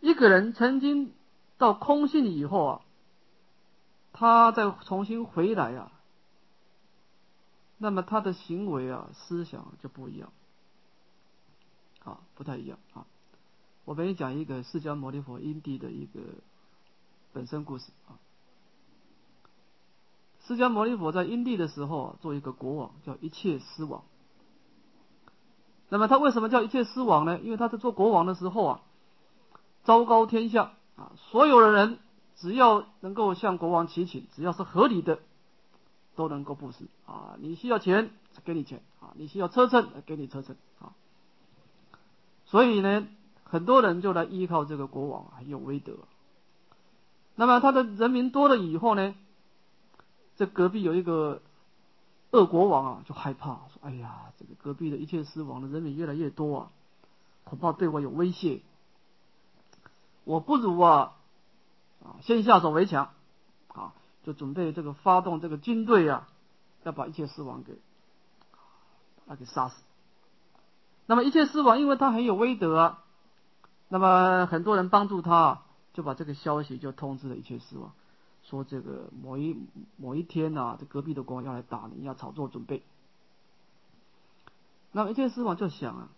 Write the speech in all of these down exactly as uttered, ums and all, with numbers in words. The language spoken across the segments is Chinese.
一个人曾经到空性以后啊，他再重新回来啊，那么他的行为啊、思想就不一样，啊，不太一样啊。我给你讲一个释迦牟尼佛因地的一个本身故事啊。释迦牟尼佛在因地的时候啊，做一个国王，叫一切狮王。那么他为什么叫一切狮王呢？因为他在做国王的时候啊，昭告天下啊，所有的人只要能够向国王祈请，只要是合理的，都能够布施啊。你需要钱，给你钱啊；你需要车乘，给你车乘啊。所以呢，很多人就来依靠这个国王，很有威德。那么他的人民多了以后呢，这隔壁有一个恶国王啊，就害怕说：“哎呀，这个隔壁的一切狮王的人民越来越多啊，恐怕对我有威胁。我不如啊啊先下手为强啊，就准备这个发动这个军队啊，要把一切狮王给把他给杀死。那么一切狮王因为他很有威德啊，那么很多人帮助他，就把这个消息就通知了一切狮王，说这个某一某一天啊，这隔壁的国王要来打你，要早做准备。那么一切狮王就想啊，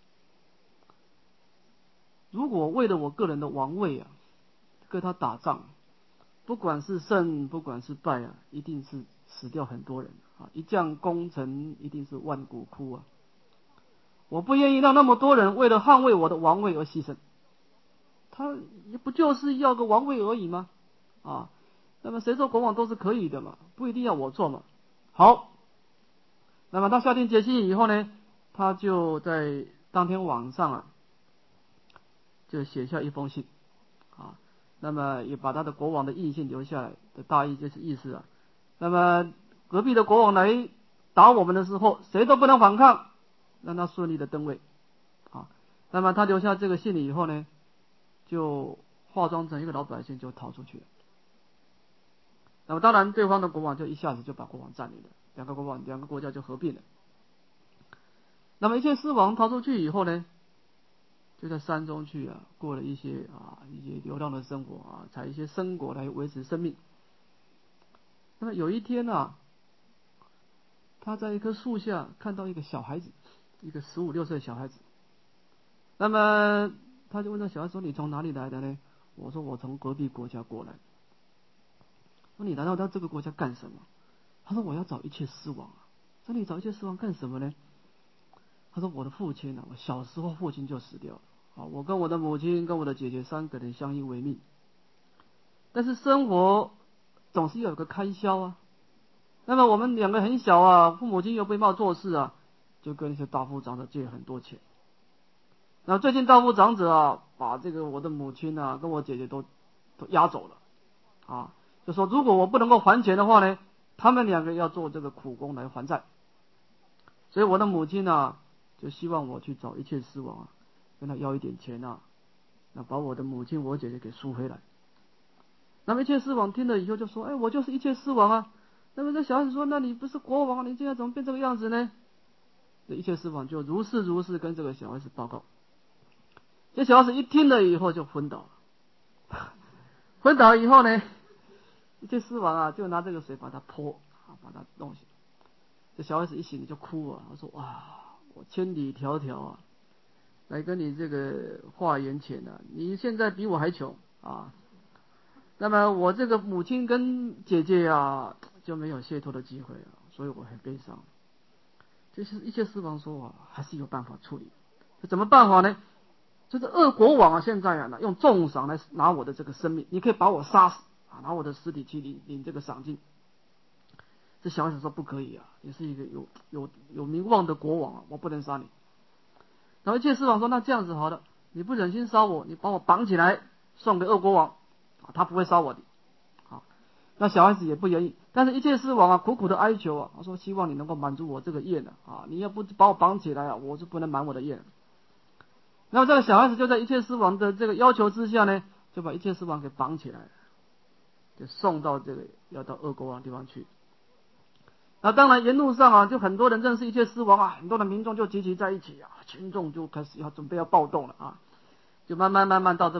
如果为了我个人的王位啊，跟他打仗，不管是胜不管是败啊，一定是死掉很多人啊，一将功成一定是万骨枯啊。我不愿意让那么多人为了捍卫我的王位而牺牲。他也不就是要个王位而已吗？啊，那么谁做国王都是可以的嘛，不一定要我做嘛。好，那么他下定决心以后呢，他就在当天晚上啊，就写下一封信啊，那么也把他的国王的印信留下来，的大意就是意思啊，那么隔壁的国王来打我们的时候，谁都不能反抗，让他顺利的登位啊。那么他留下这个信以后呢，就化妆成一个老百姓就逃出去了。那么当然对方的国王就一下子就把国王占领了，两个国王两个国家就合并了。那么一切狮王逃出去以后呢，就在山中去啊，过了一些啊一些流浪的生活啊，采一些生果来维持生命。那么有一天啊，他在一棵树下看到一个小孩子，一个十五六岁的小孩子。那么他就问那小孩说：“你从哪里来的呢？”我说：“我从隔壁国家过来。”说：“你来到他这个国家干什么？”他说：“我要找一切狮王啊。”说：“你找一切狮王干什么呢？”他说：“我的父亲啊，我小时候父亲就死掉了啊，我跟我的母亲跟我的姐姐三个人相依为命，但是生活总是要有个开销啊。那么我们两个很小啊，父母亲又不冒做事啊，就跟一些大富长者借很多钱。那最近大富长者啊，把这个我的母亲啊跟我姐姐都都押走了啊，就说如果我不能够还钱的话呢，他们两个要做这个苦工来还债。所以我的母亲啊，就希望我去找一切狮王啊，跟他要一点钱啊，那把我的母亲我姐姐给赎回来。”那么一切狮王听了以后就说：“哎，我就是一切狮王啊。”那么这小孩子说：“那你不是国王，你现在怎么变这个样子呢？”这一切狮王就如是如是跟这个小孩子报告。这小孩子一听了以后就昏倒了。昏倒以后呢，一切狮王啊就拿这个水把他泼啊，把他弄醒。这小孩子一醒就哭啊，他说：“哇，我千里迢迢啊，来跟你这个化缘钱啊，你现在比我还穷啊。那么我这个母亲跟姐姐啊就没有解脱的机会啊，所以我很悲伤。”这是一切狮王说啊，还是有办法处理。这怎么办法呢？就是恶国王啊，现在啊用重赏来拿我的这个生命，你可以把我杀死啊，拿我的尸体去领领这个赏金。这小孩子说：“不可以啊，你是一个有有有名望的国王啊，我不能杀你。”然后一切狮王说：“那这样子好了，你不忍心杀我，你把我绑起来送给恶国王啊，他不会杀我的。”好，那小孩子也不愿意，但是一切狮王啊苦苦的哀求啊，他说：“希望你能够满足我这个愿的啊，你要不把我绑起来啊，我是不能满我的愿。”那么这个小孩子就在一切狮王的这个要求之下呢，就把一切狮王给绑起来，就送到这个要到恶国王的地方去。那当然沿路上啊，就很多人认识一切狮王啊，很多的民众就集齐在一起啊，群众就开始要准备要暴动了啊，就慢慢慢慢到这个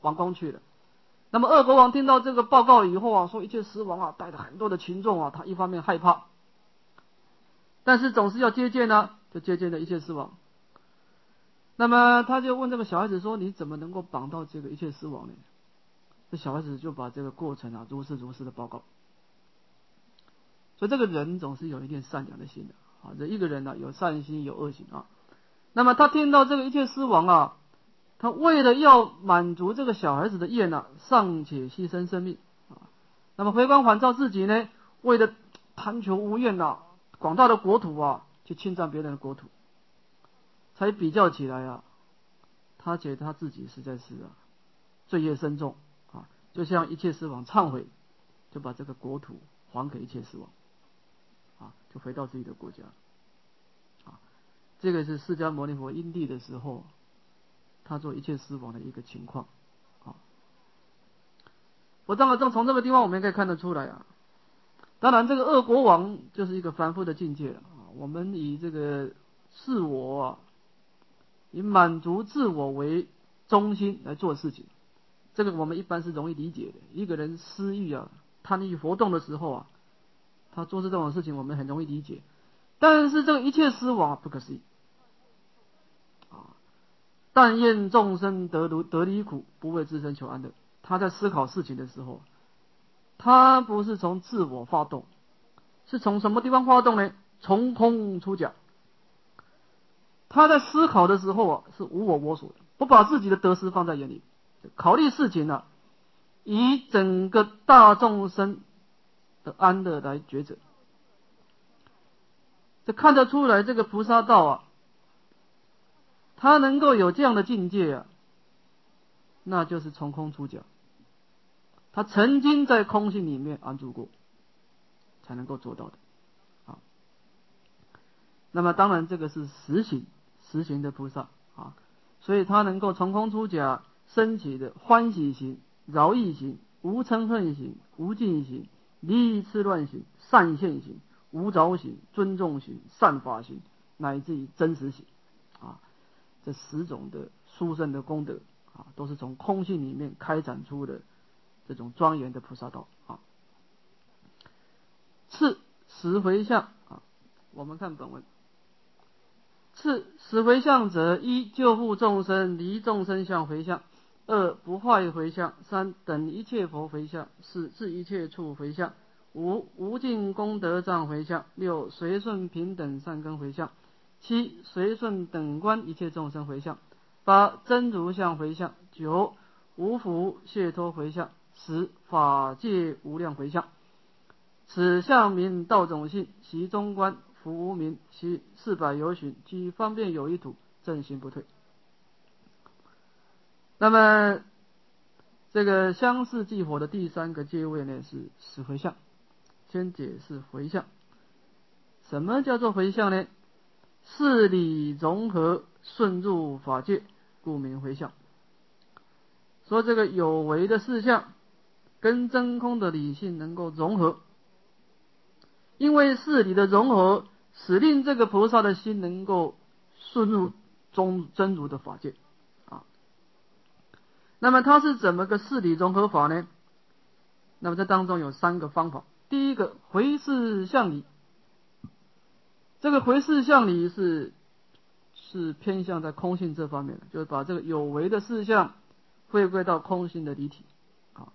王宫去了。那么恶国王听到这个报告以后啊，说一切死亡啊，带着很多的群众啊，他一方面害怕，但是总是要接见呢，就接见了一切死亡。那么他就问这个小孩子说：“你怎么能够绑到这个一切死亡呢？”这小孩子就把这个过程啊，如是如是的报告。所以这个人总是有一点善良的心的啊，这一个人呢、啊、有善心有恶行啊。那么他听到这个一切死亡啊，他为了要满足这个小孩子的愿啊，尚且牺牲生命啊。那么回光返照自己呢，为了贪求无厌啊，广大的国土啊，去侵占别人的国土。才比较起来啊，他觉得他自己实在是啊罪业深重啊，就像一切死亡忏悔，就把这个国土还给一切死亡啊，就回到自己的国家啊。这个是释迦牟尼佛因地的时候，他做一切死亡的一个情况啊。我当然正从这个地方我们可以看得出来啊，当然这个恶国王就是一个凡夫的境界了啊。我们以这个自我啊。以满足自我为中心来做事情，这个我们一般是容易理解的。一个人私欲啊、贪欲活动的时候啊，他做这种事情我们很容易理解。但是这个一切死亡不可思议啊！但愿众生得离得离苦，不为自身求安乐。他在思考事情的时候，他不是从自我发动，是从什么地方发动呢？从空出假。他在思考的时候啊，是无我我所的，不把自己的得失放在眼里，考虑事情啊，以整个大众生的安乐来抉择。这看得出来，这个菩萨道啊，他能够有这样的境界啊，那就是从空出假。他曾经在空性里面安住过，才能够做到的啊。那么当然，这个是实行。实行的菩萨啊，所以他能够从空出假，升起的欢喜行、饶益行、无嗔恨行、无尽行、离欲痴乱行、善现行、无着行、尊重行、善法行，乃至于真实行啊，这十种的殊胜的功德啊，都是从空性里面开展出的这种庄严的菩萨道啊。次十回向啊，我们看本文。次十回向者：一、救护众生，离众生相回向；二、不坏回向；三、等一切佛回向；四、至一切处回向；五、无尽功德藏回向；六、随顺平等善根回向；七、随顺等观一切众生回向；八、真如相回向；九、无福解脱回向；十、法界无量回向。此相名道种性，习中观，福无名，其四百由旬，居方便有一土，正行不退。那么这个相似即火的第三个阶位呢，是十回向。先解释回向。什么叫做回向呢？事理融合，顺入法界，故名回向。说这个有为的事项跟真空的理性能够融合，因为事理的融合，使令这个菩萨的心能够顺入中真如的法界啊。那么它是怎么个事理融合法呢？那么这当中有三个方法。第一个，回事向理。这个回事向理是是偏向在空性这方面的，就是把这个有为的事项回归到空性的离体啊。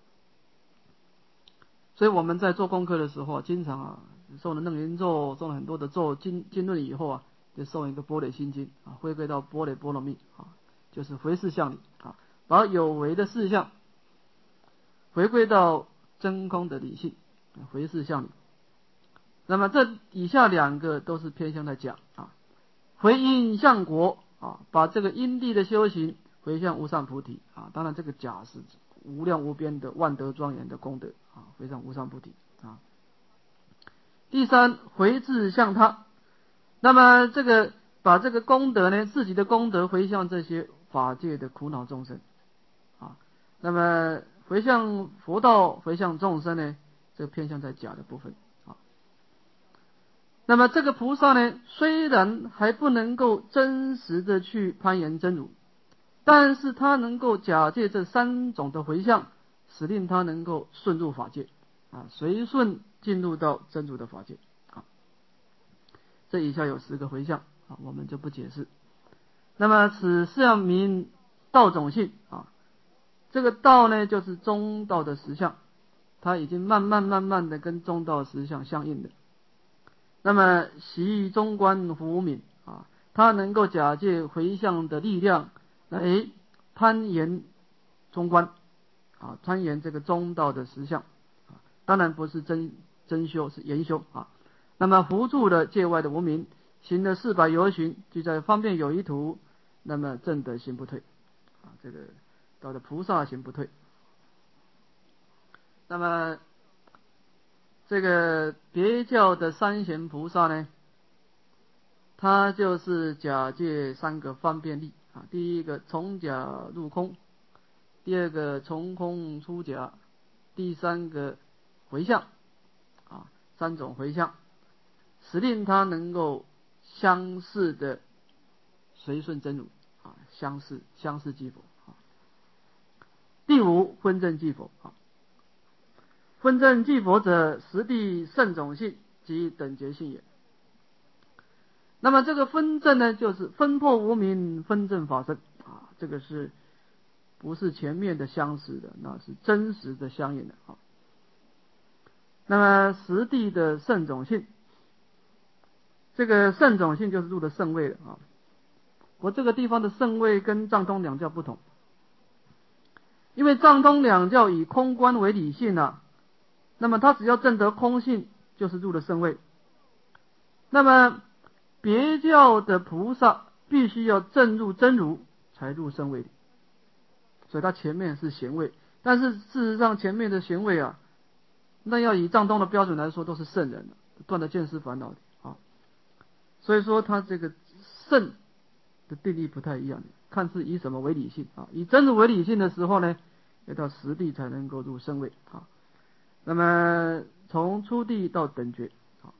所以我们在做功课的时候，经常啊受了楞严咒，受了很多的咒经经论以后啊，就受一个般若心经啊，回归到般若波罗蜜啊，就是回事向理啊，把有为的事项回归到真空的理性，回事向理。那么这以下两个都是偏向在讲啊，回因向果啊，把这个因地的修行回向无上菩提啊，当然这个假是无量无边的万德庄严的功德啊，回向无上菩提啊。第三，回至向他，那么这个把这个功德呢，自己的功德回向这些法界的苦恼众生啊，那么回向佛道，回向众生呢，这个偏向在假的部分啊。那么这个菩萨呢，虽然还不能够真实的去攀岩真如， 但是他能够假借这三种的回向，使令他能够顺入法界啊，随顺进入到真如的法界啊。这以下有十个回向啊，我们就不解释。那么此相名道种性啊，这个道呢就是中道的实相，它已经慢慢慢慢的跟中道实相相应的。那么习中观福敏啊，它能够假借回向的力量来攀岩中观啊，攀岩这个中道的实相啊，当然不是真真修，是研修啊。那么扶助了界外的无明，行了四百由旬，就在方便有一途，那么正得行不退啊，这个到了菩萨行不退。那么这个别教的三贤菩萨呢，他就是假借三个方便力啊，第一个从假入空，第二个从空出假，第三个回向啊，三种回向，使令他能够相似的随顺真如啊，相似相似即佛啊。第五分正即佛啊，分正即佛者，实地圣种性及等觉性也。那么这个分正呢，就是分破无明，分正法身啊，这个是不是前面的相似的，那是真实的相应的啊。那么实地的圣种性，这个圣种性就是入的圣位了啊。我这个地方的圣位跟藏通两教不同，因为藏通两教以空观为理性啊，那么他只要证得空性，就是入了圣位。那么别教的菩萨必须要证入真如才入圣位里，所以他前面是贤位，但是事实上前面的贤位啊，那要以藏通的标准来说都是圣人，断了见思烦恼的啊。所以说他这个圣的定义不太一样，看是以什么为理性啊？以真如为理性的时候呢，要到实地才能够入圣位啊。那么从初地到等觉啊，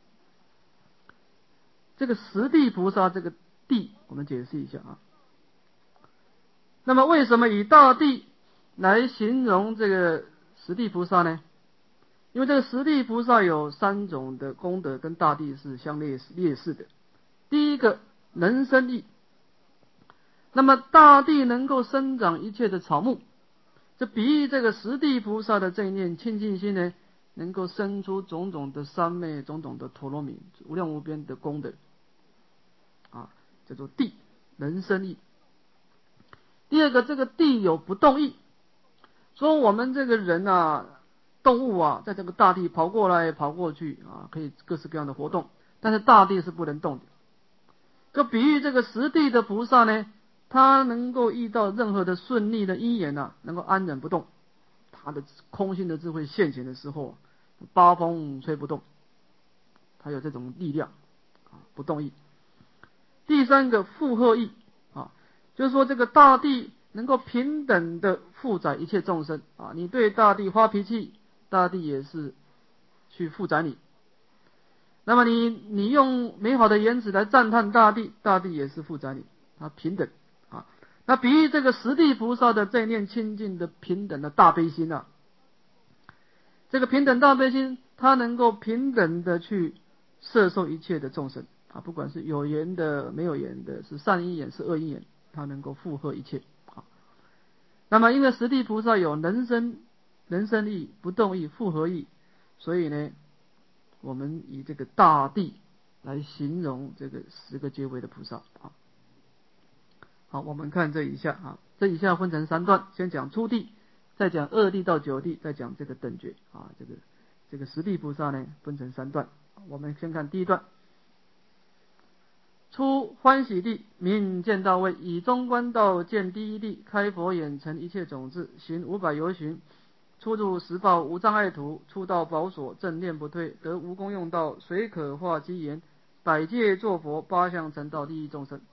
这个实地菩萨这个地，我们解释一下啊。那么为什么以大地来形容这个实地菩萨呢？因为这个实地菩萨有三种的功德跟大地是相列列似的。第一个能生益，那么大地能够生长一切的草木，这比喻这个实地菩萨的这一念清净心呢，能够生出种种的三昧，种种的陀罗尼，无量无边的功德啊，叫做地能生益。第二个，这个地有不动意，说我们这个人啊，动物啊，在这个大地跑过来跑过去啊，可以各式各样的活动，但是大地是不能动的。就比喻这个实地的菩萨呢，他能够遇到任何的顺利的因缘啊，能够安忍不动。他的空性的智慧现前的时候，八风吹不动，他有这种力量啊，不动意。第三个负荷意啊，就是说这个大地能够平等的负载一切众生啊，你对大地发脾气，大地也是去负载你。那么你你用美好的言辞来赞叹大地，大地也是负载你，它平等啊。那比喻这个实地菩萨的这念清净的平等的大悲心啊，这个平等大悲心，它能够平等的去摄受一切的众生啊，不管是有缘的、没有缘的，是善因缘是恶因缘，它能够负荷一切啊。那么因为实地菩萨有能生能生意、不动意、复合意，所以呢，我们以这个大地来形容这个十个阶位的菩萨啊。好，我们看这一下啊，这一下分成三段，先讲初地，再讲二地到九地，再讲这个等觉啊。这个这个十地菩萨呢，分成三段。我们先看第一段。初欢喜地，名见到位，以中观道见第一地，开佛眼成一切种子，行五百由旬，出入十报无障碍途，出到宝所，正念不退，得无功用道，随可化机言，百界作佛，八相成道，利益众生。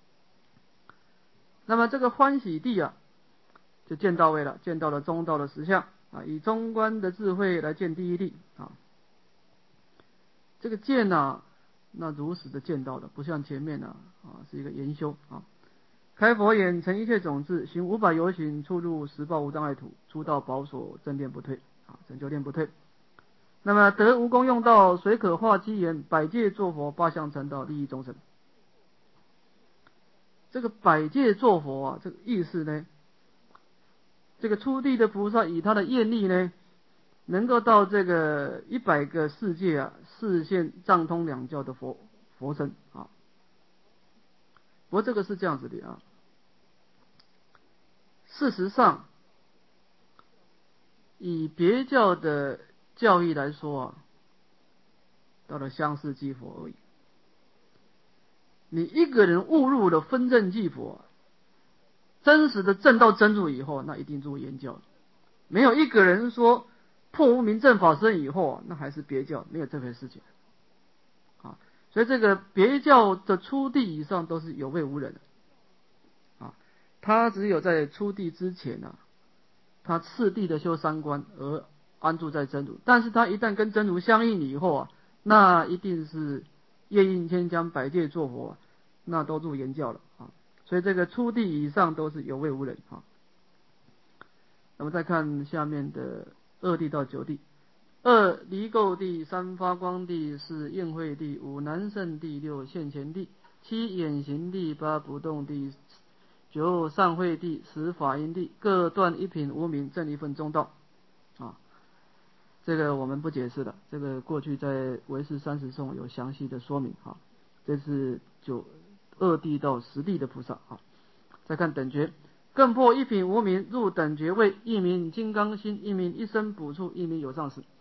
那么这个欢喜地啊，就见到位了，见到了中道的实相啊，以中观的智慧来见第一地啊。这个见啊，那如实的见到的，不像前面呢 啊, 啊是一个研修啊。 开佛眼，成一切种子，行五百游行，出入十报无障碍土，出到宝所，正念不退啊，拯救念不退。那么得无功用道，水可化机缘，百界作佛，八相成道，利益众生。这个百界作佛啊，这个意思呢，这个初地的菩萨以他的愿力呢，能够到这个一百个世界啊，示现藏通两教的佛佛身啊。不过这个是这样子的啊，事实上，以别教的教义来说啊，到了相似即佛而已。你一个人误入了分正即佛、啊，真实的证到真如以后，那一定入言教。没有一个人说破无明正法身以后啊，那还是别教，没有这回事情啊。所以这个别教的初地以上都是有位无人的啊，他只有在初地之前啊，他次第的修三观而安住在真如，但是他一旦跟真如相应以后啊，那一定是夜印千江百界作佛、啊，那都入言教了啊。所以这个初地以上都是有位无人啊。那么再看下面的二地到九地，二离垢地，三发光地，四应会地，五南胜地，六现前地，七眼行地，八不动地，九上会地，十法因地，各断一品无明，正一分中道啊。这个我们不解释了，这个过去在唯识三十颂有详细的说明啊。这是九二地到十地的菩萨啊。再看等觉，更破一品无明，入等觉位，一名金刚心，一名一生补处，一名有上士。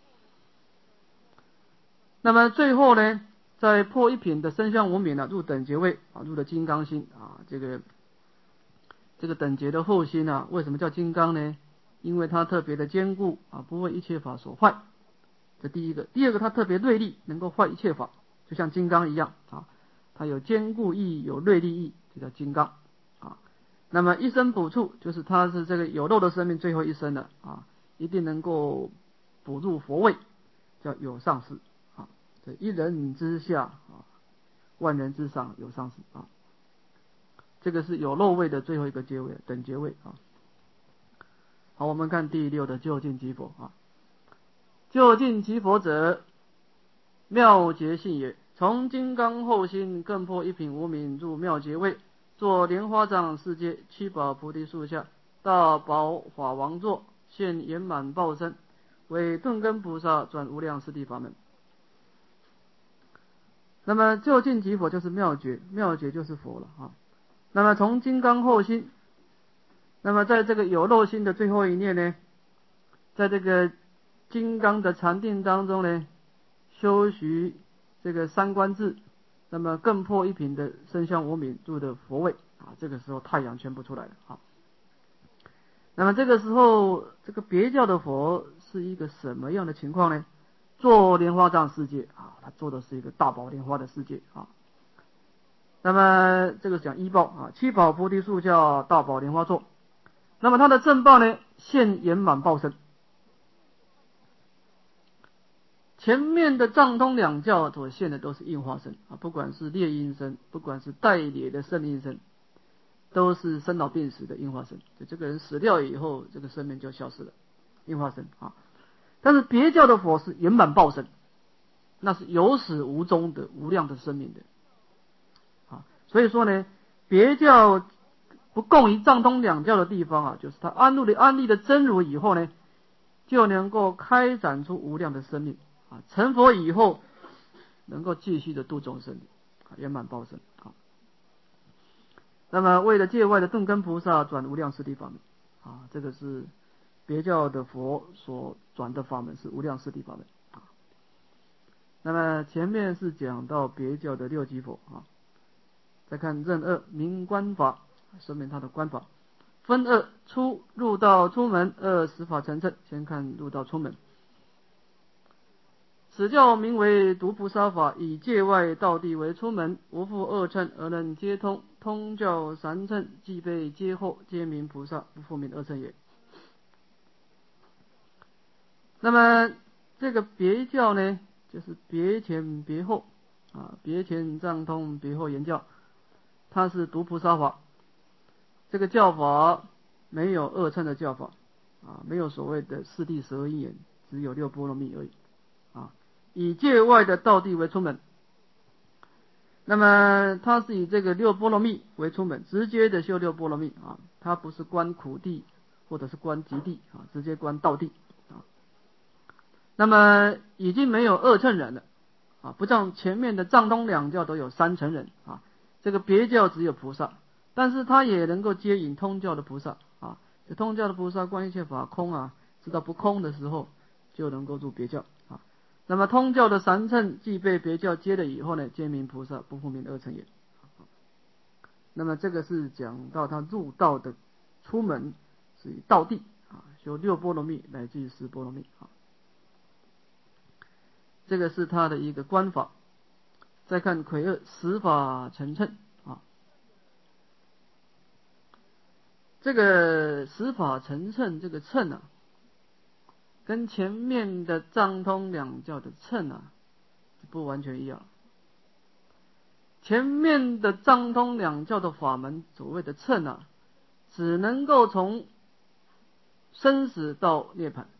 那么最后呢，在破一品的身相无明呢、啊，入等觉位啊，入了金刚心啊。这个这个等觉的后心啊，为什么叫金刚呢？因为它特别的坚固啊，不为一切法所坏。这第一个。第二个，它特别锐利，能够坏一切法，就像金刚一样啊。它有坚固意，有锐利意，就叫金刚啊。那么一生补处，就是它是这个有漏的生命最后一生了啊，一定能够补入佛位，叫有上士啊。这一人之下啊，万人之上有上士啊。这个是有漏位的最后一个阶位，等阶位啊。好，我们看第六的究竟即佛啊。究竟即佛者，妙觉性也。从金刚后心，更破一品无明，入妙觉位，坐莲花藏世界，七宝菩提树下，到宝法王座，现圆满报身，为顿根菩萨，转无量四谛法门。那么究竟即佛就是妙觉，妙觉就是佛了啊。那么从金刚后心，那么在这个有漏心的最后一念呢，在这个金刚的禅定当中呢，修习这个三观智，那么更破一品的身相无明，入的佛位啊。这个时候太阳全部出来了啊。那么这个时候，这个别教的佛是一个什么样的情况呢？做莲花藏世界啊，他做的是一个大宝莲花的世界啊。那么这个讲依报啊，七宝菩提树叫大宝莲花座。那么他的正报呢，现圆满报身。前面的藏通两教所现的都是应化身啊，不管是劣因身，不管是带劣的圣因身，都是生老病死的应化身。就这个人死掉以后，这个生命就消失了，应化身啊。但是别教的佛是圆满报身，那是有始无终的无量的生命的啊。所以说呢，别教不共于藏通两教的地方啊，就是他安入了安立的真如以后呢，就能够开展出无量的生命啊。成佛以后，能够继续的度众生啊，圆满报身啊。那么为了界外的顿根菩萨转无量四谛法门啊，这个是别教的佛所转的法门，是无量四谛法门啊。那么前面是讲到别教的六级佛啊，再看任二明观法，说明他的观法分二：出入道出门，二十法成正。先看入道出门，此教名为独菩萨法，以界外道地为出门，无复二乘而能皆通。通教三乘，既被皆后，皆名菩萨，不复名二乘也。那么这个别教呢，就是别前别后啊，别前藏通，别后圆教，它是独菩萨法。 这个教法没有二乘的教法啊，没有所谓的四谛十二因缘，只有六波罗蜜而已啊。以界外的道谛为出门，那么它是以这个六波罗蜜为出门，直接的修六波罗蜜啊，它不是观苦谛或者是观极谛啊，直接观道谛啊。那么已经没有二乘人了啊，不像前面的藏通两教都有三乘人啊，这个别教只有菩萨，但是他也能够接引通教的菩萨啊。这通教的菩萨观一切法空啊，知道不空的时候，就能够入别教啊。那么通教的三乘既被别教接了以后呢，皆名菩萨，不复名二乘也。那么这个是讲到他入道的出门是以道谛啊，修六波罗蜜乃至十波罗蜜啊。这个是他的一个观法。再看癸二十法成乘啊，这个十法成乘这个乘啊，跟前面的藏通两教的乘啊不完全一样。前面的藏通两教的法门所谓的乘啊，只能够从生死到涅槃，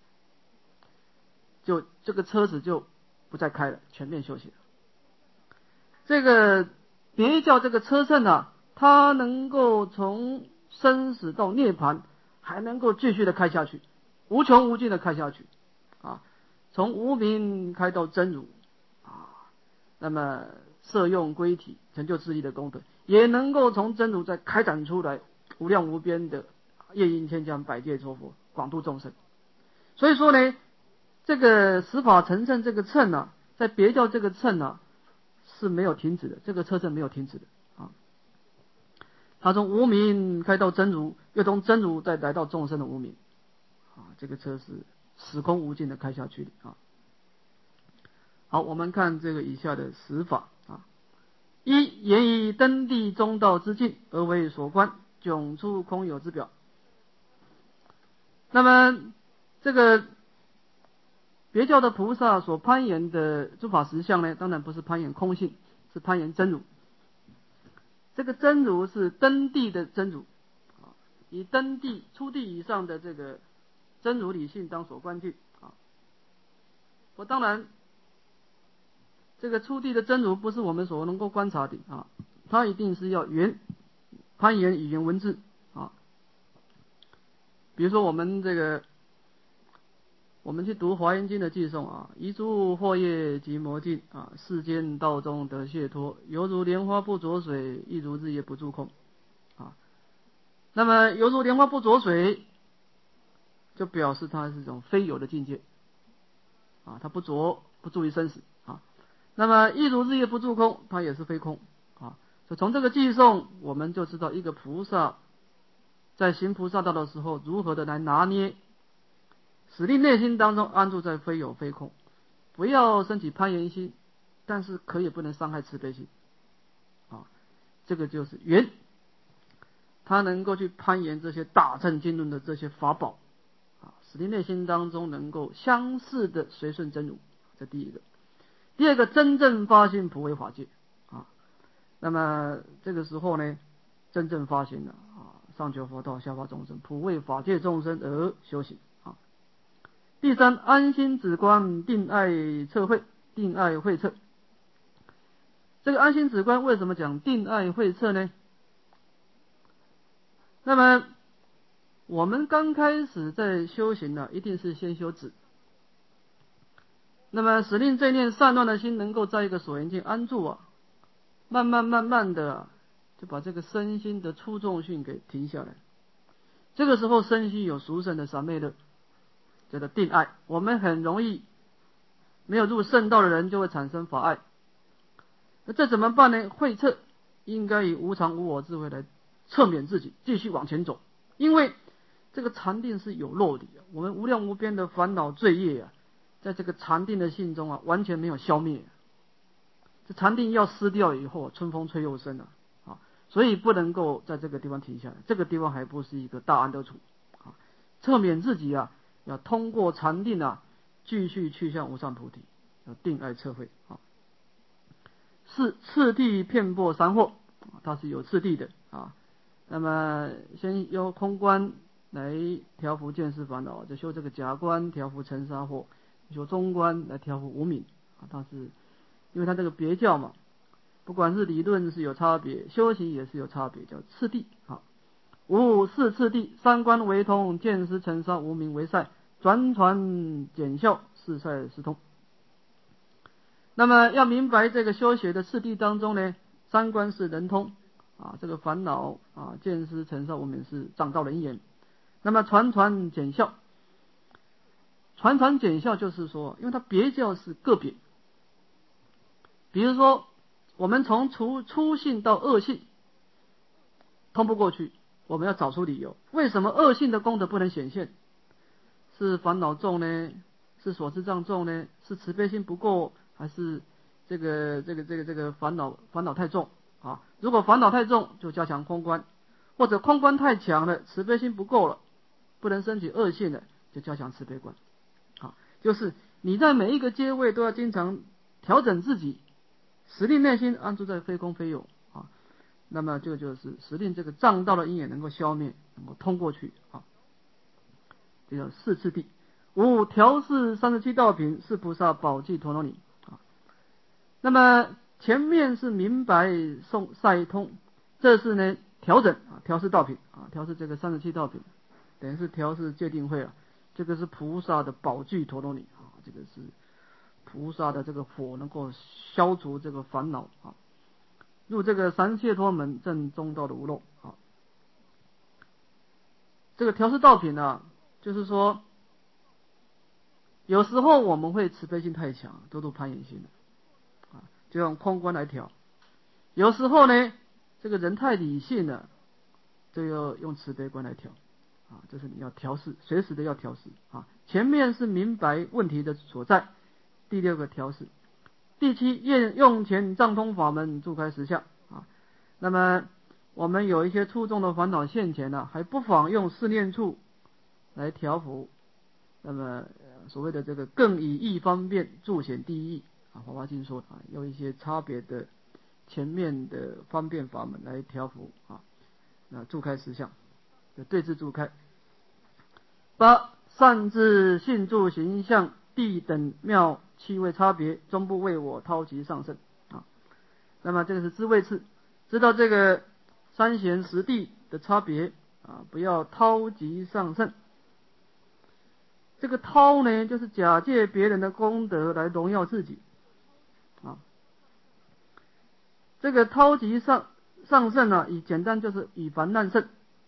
就这个车子就不再开了，全面休息了。这个别教这个车乘啊，它能够从生死到涅槃，还能够继续的开下去，无穷无尽的开下去啊，从无明开到真如啊，那么摄用归体，成就自利的功德，也能够从真如再开展出来无量无边的夜莺千江百界诸佛，广度众生。所以说呢，这个十法成乘这个乘啊，在别教这个乘啊是没有停止的，这个车乘没有停止的啊。他从无明开到真如，又从真如再来到众生的无明啊，这个车是时空无尽的开下去的啊。好，我们看这个以下的十法啊。一、言以登地中道之境而为所观，迥出空有之表。那么这个别教的菩萨所攀岩的诸法实相呢，当然不是攀岩空性，是攀岩真如。这个真如是登地的真如，以登地初地以上的这个真如理性当所观境啊。我当然，这个初地的真如不是我们所能够观察的啊，它一定是要缘攀岩语言文字啊。比如说我们这个。我们去读《华严经》的偈颂啊，一诸惑业及魔境啊，世间道中得解脱，犹如莲花不着水，亦如日月不住空啊。那么犹如莲花不着水，就表示它是一种非有的境界啊，它不着不住于生死啊。那么亦如日月不住空，它也是非空啊。所以从这个偈颂，我们就知道一个菩萨在行菩萨道的时候，如何的来拿捏。使令内心当中安住在非有非空，不要升起攀岩心，但是可以不能伤害慈悲心啊，这个就是缘，他能够去攀岩这些大乘经论的这些法宝啊，使令内心当中能够相似的随顺真如，这第一个。第二个，真正发心普为法界啊，那么这个时候呢，真正发心了啊，上求佛道，下化众生，普为法界众生而修行。第三，安心止观，定爱测慧，定爱慧测。这个安心止观为什么讲定爱慧测呢？那么我们刚开始在修行呢、啊，一定是先修止。那么使令这念散乱的心能够在一个所缘境安住啊，慢慢慢慢的、啊、就把这个身心的粗重性给停下来。这个时候身心有殊胜的三昧乐。叫做定爱，我们很容易没有入圣道的人就会产生法爱，那这怎么办呢？慧测应该以无常无我智慧来测免自己，继续往前走。因为这个禅定是有漏的，我们无量无边的烦恼罪业啊，在这个禅定的性中啊，完全没有消灭。这禅定要失掉以后，春风吹又生了啊，所以不能够在这个地方停下来，这个地方还不是一个大安得处啊，测免自己啊。要通过禅定啊，继续去向无上菩提，要定爱测慧啊。是次第遍布三惑，它是有次第的啊。 那么先由空观来调伏见思烦恼，就修这个假观调伏尘沙惑，修中观来调伏无明啊。它是因为它这个别教嘛，不管是理论是有差别，修行也是有差别，叫次第啊。无四次第，三观为通，见思尘沙无明为塞，转传减效，四塞是通。那么要明白这个修学的次第当中呢，三观是人通啊，这个烦恼啊、见思尘沙无明是障道人言。那么传传减效，传传减效就是说，因为它别教是个别，比如说我们从初初性到恶性通不过去，我们要找出理由，为什么恶性的功德不能显现？是烦恼重呢？是所知障重呢？是慈悲心不够？还是这个这个这个这个烦恼烦恼太重啊？如果烦恼太重，就加强空观；或者空观太强了，慈悲心不够了，不能升起恶性的，就加强慈悲观。啊，就是你在每一个阶位都要经常调整自己，使令内心安住在非空非有啊。那么这个就是使令这个障道的因也能够消灭，能够通过去啊。这叫四次第。五调示三十七道品是菩萨宝济陀罗尼啊。那么前面是明白诵赛通，这是呢调整啊，调示道品啊，调示这个三十七道品，等于是调示戒定慧啊。这个是菩萨的宝具陀罗尼啊，这个是菩萨的这个火能够消除这个烦恼啊，入这个三解脱门正中道的无漏啊。这个调示道品呢，就是说有时候我们会慈悲心太强，多度攀缘心啊，就用空观来调；有时候呢，这个人太理性了，就要用慈悲观来调啊。这是你要调试，随时的要调试啊。前面是明白问题的所在，第六个调试。第七，用前藏通法门助开实相啊。那么我们有一些粗重的烦恼现前呢、啊，还不妨用四念处来调伏。那么所谓的这个更以义方便助显第一义啊，《华华经》说啊，有一些差别的前面的方便法门来调伏啊，那助开实相，就对治助开。八，善知信住形象地等妙气味差别，终不为我掏集上乘啊。那么这个是知味次，知道这个三贤十地的差别啊，不要掏集上乘。这个掏呢，就是假借别人的功德来荣耀自己啊。这个掏集上上乘呢、啊，以简单就是以凡难胜。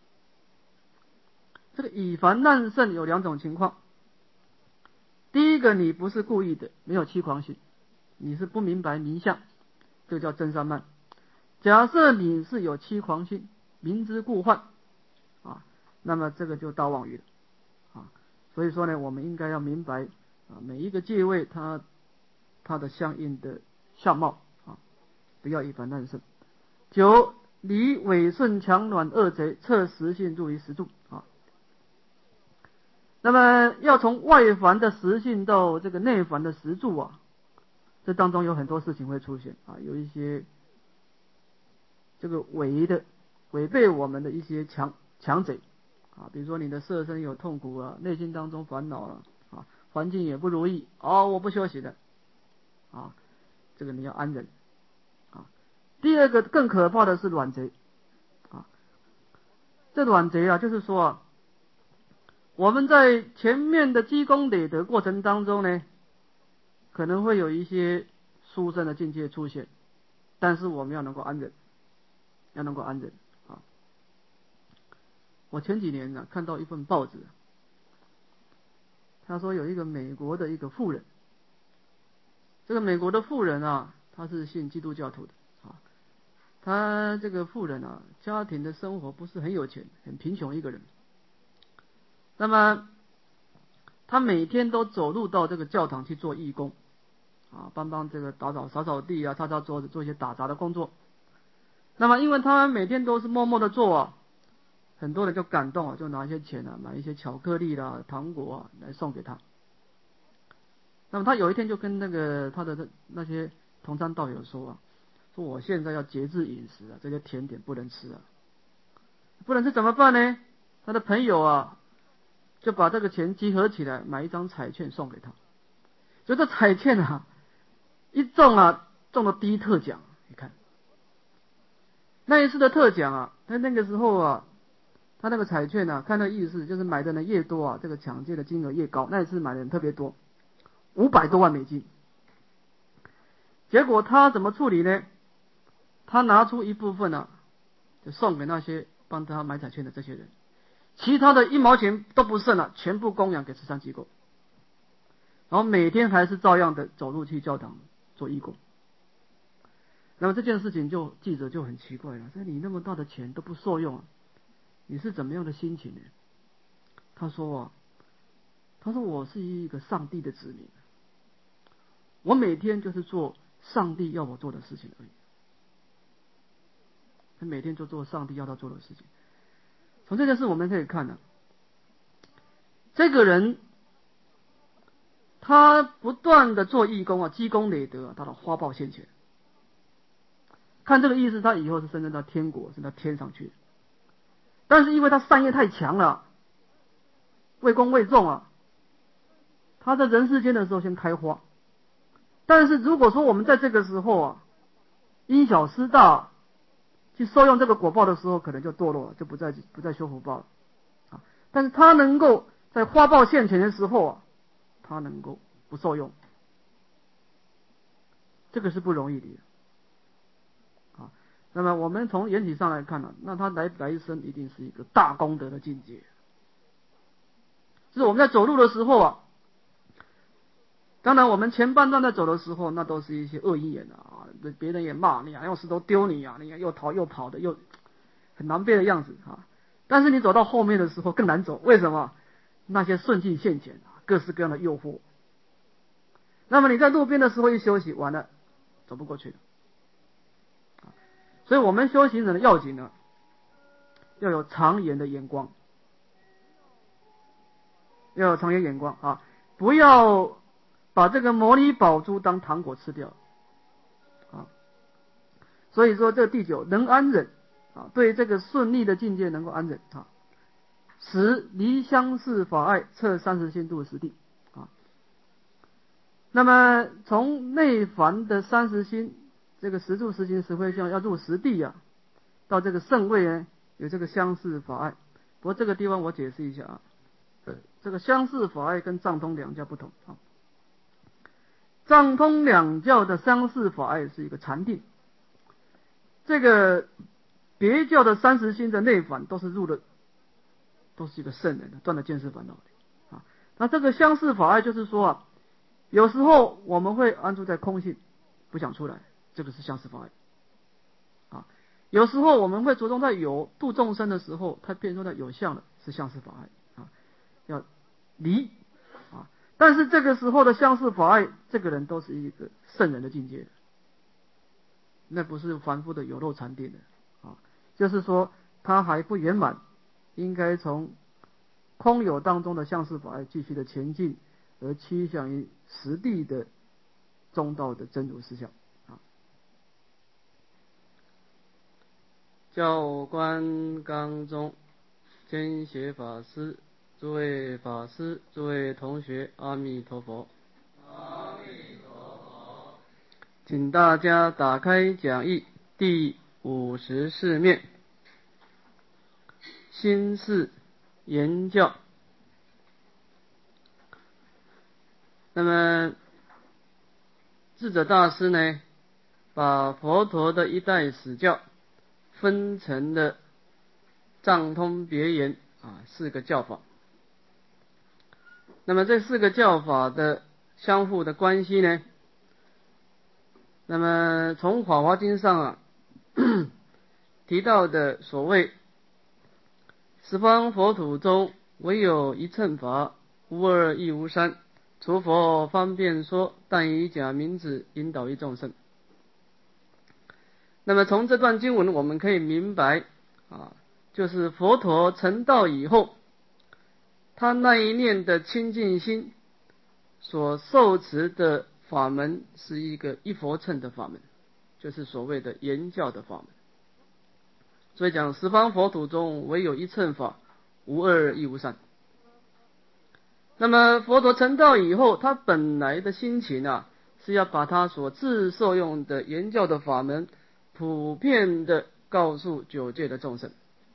这个以凡难胜有两种情况，第一个你不是故意的，没有欺狂心，你是不明白名相，这个叫真善慢。假设你是有欺狂心，明知故犯啊，那么这个就倒妄语了啊。所以说呢，我们应该要明白啊，每一个戒位它它的相应的相貌啊，不要以凡难胜。九，离伪顺强软恶贼，测实性入于实住啊。那么要从外凡的实性到这个内凡的实住啊，这当中有很多事情会出现啊，有一些这个违的违背我们的一些强强贼啊，比如说你的色身有痛苦啊，内心当中烦恼了啊，环境也不如意哦，我不休息的啊，这个你要安忍啊。第二个更可怕的是软贼啊，这软贼啊，就是说啊，我们在前面的积功累德过程当中呢，可能会有一些殊胜的境界出现，但是我们要能够安忍，要能够安忍啊。我前几年呢、啊、看到一份报纸，他说有一个美国的一个妇人，这个美国的妇人啊，她是信基督教徒的啊，她这个妇人啊，家庭的生活不是很有钱，很贫穷一个人。那么她每天都走路到这个教堂去做义工啊，帮帮这个打扫扫扫地啊，擦擦桌子，做一些打杂的工作。那么因为她每天都是默默的做啊，很多人就感动啊，就拿一些钱啊，买一些巧克力啦、糖果啊来送给他。那么他有一天就跟那个他的那些同参道友说啊，说我现在要节制饮食啊，这些甜点不能吃啊。 不能吃怎么办呢？他的朋友啊，就把这个钱集合起来，买一张彩券送给他。就这彩券啊，一中啊，中了第一特奖。你看，那一次的特奖啊，他那个时候啊，他那个彩券啊，看那个意思就是买的人越多啊，这个抢劫的金额越高。那一次买的人特别多，五百多万美金。结果他怎么处理呢？他拿出一部分啊，就送给那些帮他买彩券的这些人，其他的一毛钱都不剩了，全部供养给慈善机构。然后每天还是照样的走路去教堂做义工。那么这件事情就记者就很奇怪了，说你那么大的钱都不受用啊，你是怎么样的心情呢？他说啊，他说我是一个上帝的子民，我每天就是做上帝要我做的事情而已。他每天就做上帝要他做的事情。从这件事我们可以看呢、啊，这个人他不断的做义工啊，积功累德啊，他的花报现前。看这个意思，他以后是升升到天国，升到天上去。但是因为他善业太强了，为公为众啊，他在人世间的时候先开花。但是如果说我们在这个时候啊，因小失大，去受用这个果报的时候，可能就堕落了，就不再不再修福报了啊。但是他能够在花报现前的时候啊，他能够不受用，这个是不容易的啊。那么我们从缘起上来看呢、啊，那他来来生一定是一个大功德的境界。就是我们在走路的时候啊，当然我们前半段在走的时候，那都是一些恶意眼啊，别人也骂你啊，用石头丢你啊，你看又逃又跑的，又很难背的样子啊。但是你走到后面的时候更难走，为什么？那些顺境现前啊，各式各样的诱惑。那么你在路边的时候一休息，完了，走不过去了。所以我们修行人的要紧呢，要有长远的眼光，要有长远眼光啊，不要把这个魔力宝珠当糖果吃掉啊。所以说这第九能安忍啊，对这个顺利的境界能够安忍啊。十离相似法爱，测三十心度实地啊。那么从内凡的三十心，这个十住十行十会相要入实地啊，到这个圣位呢，有这个相似法爱。不过这个地方我解释一下啊，这个相似法爱跟藏通两教不同啊。藏通两教的相似法爱是一个禅定，这个别教的三十心的内凡都是入了，都是一个圣人，断了见识烦恼的啊。那这个相似法爱就是说啊，有时候我们会安住在空性，不想出来，这个是相似法爱啊。有时候我们会着重在有度众生的时候，它变成了有相了，是相似法爱啊，要离啊。但是这个时候的相似法爱，这个人都是一个圣人的境界的，那不是凡夫的有漏禅定的啊。就是说他还不圆满，应该从空有当中的相似法爱继续的前进，而趋向于实地的中道的真如实相啊。教官纲中监学法师，诸位法师，诸位同学，阿弥陀佛。阿弥陀佛。请大家打开讲义第五十四面，心是言教。那么智者大师呢，把佛陀的一代史教分成了藏通别言啊四个教法。那么这四个教法的相互的关系呢，那么从法华经上啊提到的所谓十方佛土中唯有一乘法，无二亦无三，除佛方便说，但以假名字引导一众生。那么从这段经文我们可以明白啊，就是佛陀成道以后，他那一念的清净心所受持的法门是一个一佛乘的法门，就是所谓的言教的法门。 所以讲十方佛土中唯有一乘法，无二亦无三。那么佛陀成道以后，他本来的心情啊，是要把他所自受用的言教的法门，普遍的告诉九界的众生。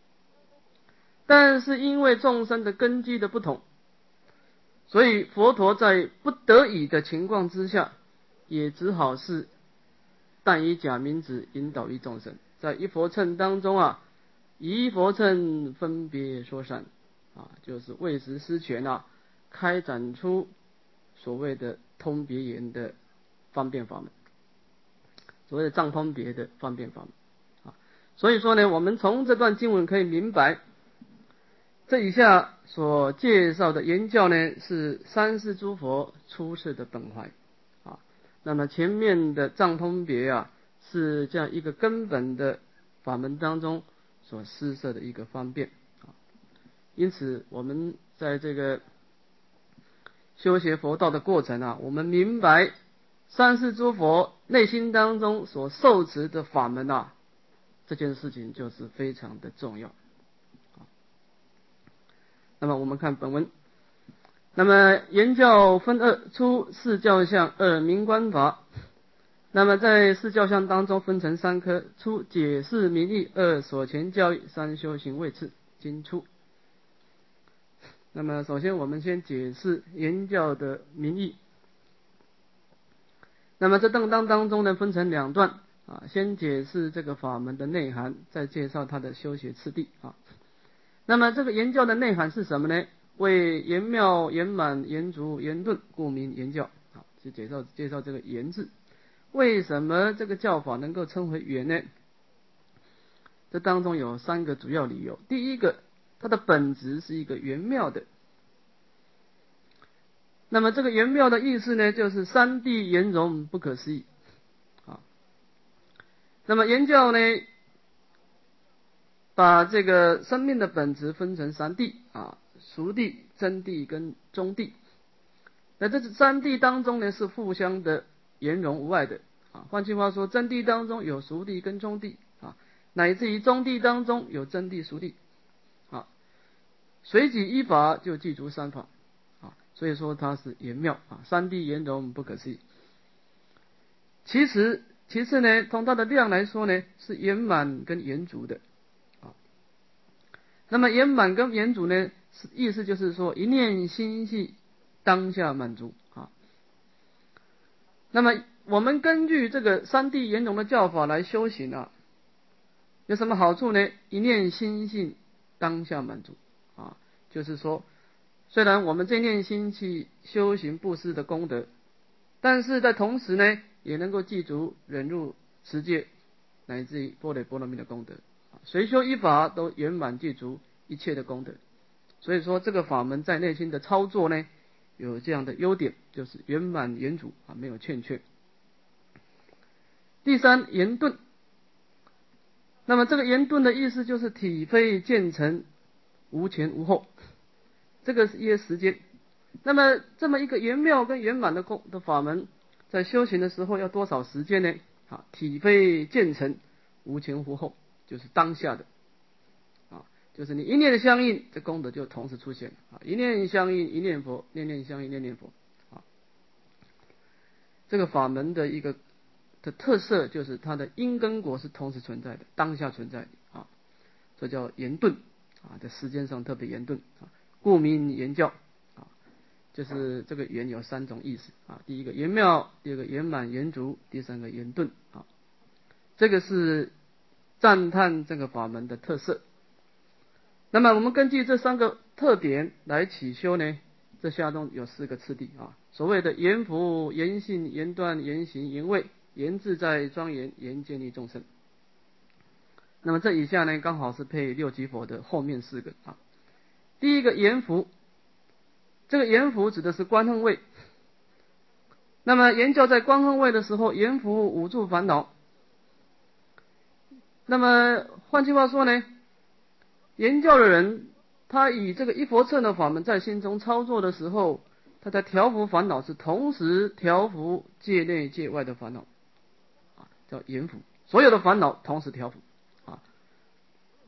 但是因为众生的根基的不同，所以佛陀在不得已的情况之下，也只好是但以假名子引导于众生，在一佛乘当中啊，以一佛乘分别说善啊，就是为实施权啊，开展出所谓的通别言的方便法门，所谓的藏通别的方便法门啊。所以说呢，我们从这段经文可以明白，这以下所介绍的言教呢，是三世诸佛出世的本怀啊。那么前面的藏通别啊，是这样一个根本的法门当中所施设的一个方便啊。因此我们在这个修学佛道的过程啊，我们明白三世诸佛内心当中所受持的法门啊，这件事情就是非常的重要。那么我们看本文，那么言教分二，初四教相，二明观法。那么在四教相当中分成三科，初解释名义，二所前教育，三修行位次。经初。那么首先我们先解释言教的名义。那么这当当当中呢，分成两段啊，先解释这个法门的内涵，再介绍它的修学次第啊。那么这个言教的内涵是什么呢？为言妙、言满、言足、言顿，故名言教啊。就介绍介绍这个言字，为什么这个教法能够称为圆呢？这当中有三个主要理由。第一个，它的本质是一个圆妙的。那么这个圆妙的意思呢，就是三谛圆融不可思议啊。那么言教呢，把这个生命的本质分成三谛啊，熟谛、真谛跟中谛。那这三谛当中呢，是互相的圆融无碍的啊。换句话说，真谛当中有熟谛跟中谛啊，乃至于中谛当中有真谛、熟谛啊，随即依法就具足三法啊。所以说它是圆妙啊，三谛圆融不可思议。其实其次呢，从它的量来说呢，是圆满跟圆足的。那么圆满跟圆足呢，意思就是说一念心系当下满足啊。那么我们根据这个三谛圆融的教法来修行啊，有什么好处呢？一念心系当下满足啊，就是说虽然我们这念心去修行布施的功德，但是在同时呢，也能够记住忍辱持戒乃至于般若波罗蜜的功德。随修一法都圆满具足一切的功德，所以说这个法门在内心的操作呢，有这样的优点，就是圆满圆足啊，没有欠缺。第三，圆顿。那么这个圆顿的意思就是体非渐成，无前无后，这个是一些时间。那么这么一个圆妙跟圆满的功的法门，在修行的时候要多少时间呢？啊，体非渐成，无前无后，就是当下的啊，就是你一念相应，这功德就同时出现啊，一念相应一念佛，念念相应念念佛啊。这个法门的一个的特色就是它的因跟果是同时存在的，当下存在的啊，这叫圆顿啊，在时间上特别圆顿啊，故名圆教啊。就是这个圆有三种意思啊，第一个圆妙，第二个圆满圆足，第三个圆顿啊。这个是赞叹这个法门的特色。那么我们根据这三个特点来起修呢，这下中有四个次第啊。所谓的圆福、圆性、圆断、圆行、圆位、圆自在、庄严、圆建立众生。那么这以下呢，刚好是配六级佛的后面四个啊。第一个圆福，这个圆福指的是观恨位。那么言教在观恨位的时候，圆福捂住烦恼。那么换句话说呢，言教的人，他以这个一佛乘的法门在心中操作的时候，他在调伏烦恼，是同时调伏界内界外的烦恼啊，叫圆伏，所有的烦恼同时调伏啊。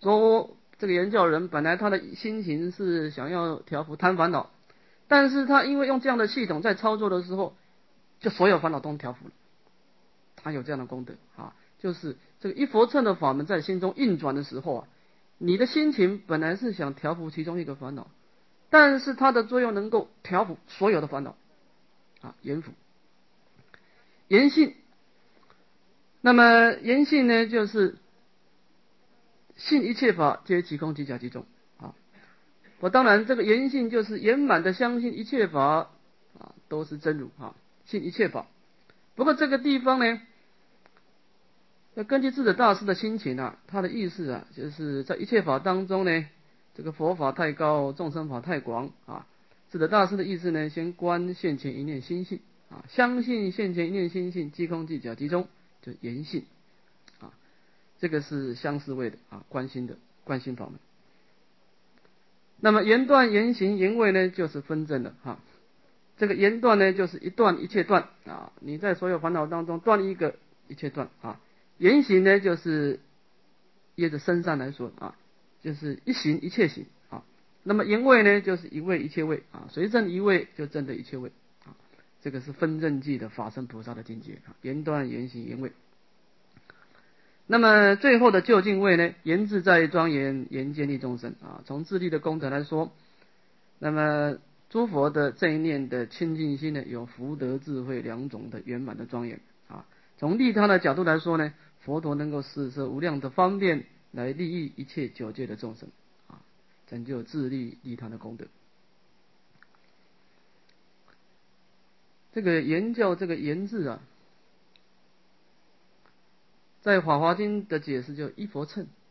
说这个言教人本来他的心情是想要调伏贪烦恼，但是他因为用这样的系统在操作的时候，就所有烦恼都调伏了。他有这样的功德啊，就是这个一佛乘的法门在心中运转的时候啊，你的心情本来是想调伏其中一个烦恼，但是它的作用能够调伏所有的烦恼啊，言伏。言信，那么言信呢，就是信一切法皆即空即假即中啊。我当然这个言信就是圆满的相信一切法啊都是真如啊，信一切法。不过这个地方呢，要根据智者大师的心情啊，他的意思啊，就是在一切法当中呢，这个佛法太高，众生法太广啊。智者大师的意思呢，先观现前一念心性啊，相信现前一念心性即空即假即中，就言信啊，这个是相思位的啊，观心的观心法门。那么言断、言行、言位呢，就是分证了哈。这个言断呢，就是一断一切断啊，你在所有烦恼当中断一个，一切断啊。言行呢，就是业着身上来说啊，就是一行一切行啊。那么言位呢，就是一位一切位啊，随证一位就证得一切位啊。这个是分证记的法身菩萨的境界啊，言断、言行、言位。那么最后的究竟位呢，言自在庄严，言建立众生啊。从自利的功德来说，那么诸佛的这一念的清净心呢，有福德智慧两种的圆满的庄严啊。从利他的角度来说呢，佛陀能够施设无量的方便来利益一切九界的众生啊，成就自利利他的功德。这个言教这个言字啊，在法华经的解释就一佛乘